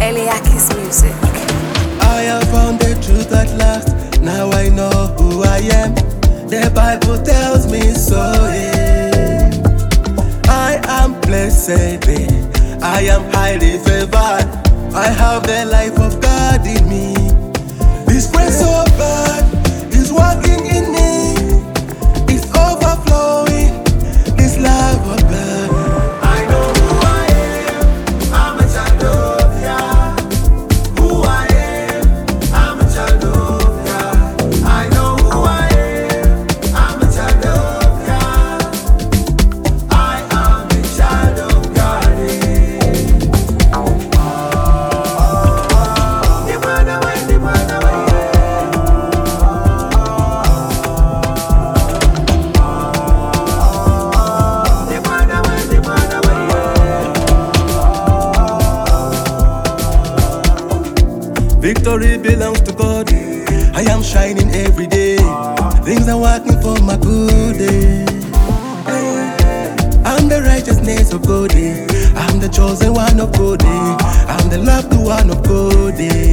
Eliakis Music. I have found the truth at last. Now I know who I am. The Bible tells me so. Yeah. I am blessed. I am highly favored. I have the life of God in me. This grace of God is working in me. It's overflowing. This love of God. I know who I am. I'm a child of God. Who I am. I'm a child of God. I know who I am. I'm a child of God. I am a child of God. Victory belongs to God. I am shining every day. Things are working for my good. I'm the righteousness of God. I'm the chosen one of God. I'm the loved one of God.